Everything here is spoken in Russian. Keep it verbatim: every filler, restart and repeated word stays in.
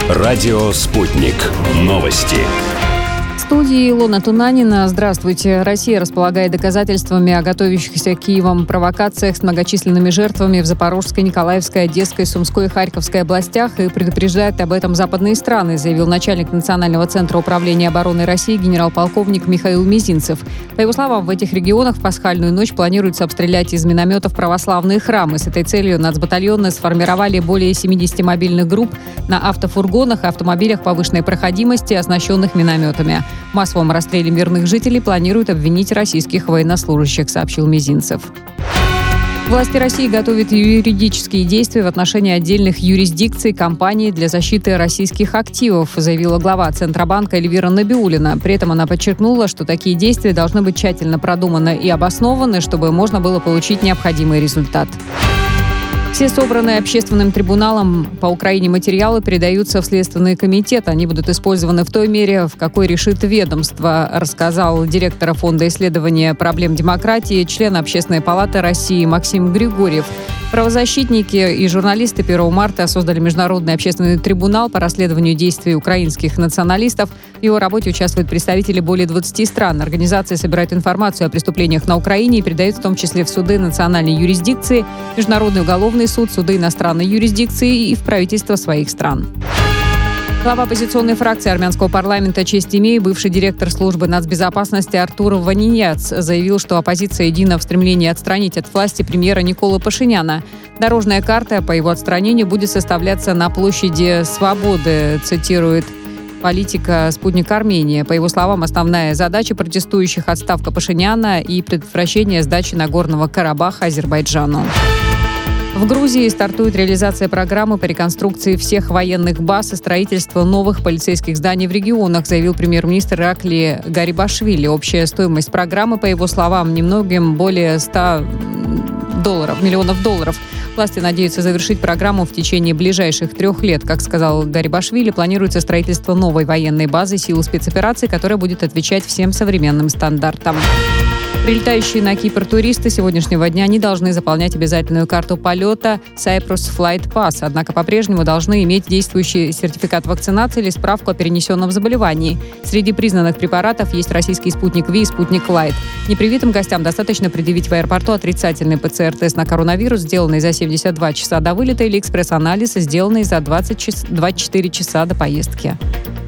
Радио «Спутник». Новости. В студии Илона Тунанина. Здравствуйте. Россия располагает доказательствами о готовящихся Киевом провокациях с многочисленными жертвами в Запорожской, Николаевской, Одесской, Сумской и Харьковской областях и предупреждает об этом западные страны, заявил начальник Национального центра управления обороны России генерал-полковник Михаил Мизинцев. По его словам, в этих регионах в пасхальную ночь планируется обстрелять из минометов православные храмы. С этой целью нацбатальоны сформировали более семидесяти мобильных групп на автофургонах и автомобилях повышенной проходимости, оснащенных минометами. В массовом расстреле мирных жителей планируют обвинить российских военнослужащих, сообщил Мизинцев. Власти России готовят юридические действия в отношении отдельных юрисдикций компаний для защиты российских активов, заявила глава Центробанка Эльвира Набиуллина. При этом она подчеркнула, что такие действия должны быть тщательно продуманы и обоснованы, чтобы можно было получить необходимый результат. Все собранные общественным трибуналом по Украине материалы передаются в Следственный комитет. Они будут использованы в той мере, в какой решит ведомство, рассказал директор Фонда исследования проблем демократии, член Общественной палаты России Максим Григорьев. Правозащитники и журналисты первого марта создали Международный общественный трибунал по расследованию действий украинских националистов. В его работе участвуют представители более двадцати стран. Организация собирает информацию о преступлениях на Украине и передает в том числе в суды национальной юрисдикции, Международный уголовный суд, суды иностранной юрисдикции и в правительство своих стран. Глава оппозиционной фракции армянского парламента Честь имей, бывший директор службы нацбезопасности Артур Ваниняц, заявил, что оппозиция едина в стремлении отстранить от власти премьера Николы Пашиняна. Дорожная карта по его отстранению будет составляться на площади Свободы, цитирует политика «Спутник Армения». По его словам, основная задача протестующих – отставка Пашиняна и предотвращение сдачи Нагорного Карабаха Азербайджану. В Грузии стартует реализация программы по реконструкции всех военных баз и строительство новых полицейских зданий в регионах, заявил премьер-министр Иракли Гарибашвили. Общая стоимость программы, по его словам, немногим более ста долларов, миллионов долларов. Власти надеются завершить программу в течение ближайших трех лет. Как сказал Гарибашвили, планируется строительство новой военной базы сил спецопераций, которая будет отвечать всем современным стандартам. Прилетающие на Кипр туристы сегодняшнего дня не должны заполнять обязательную карту полета Cyprus Flight Pass, однако по-прежнему должны иметь действующий сертификат вакцинации или справку о перенесенном заболевании. Среди признанных препаратов есть российский спутник Ви и спутник Лайт. Непривитым гостям достаточно предъявить в аэропорту отрицательный ПЦР-тест на коронавирус, сделанный за семьдесят два часа до вылета, или экспресс-анализ, сделанный за двадцать четыре часа до поездки.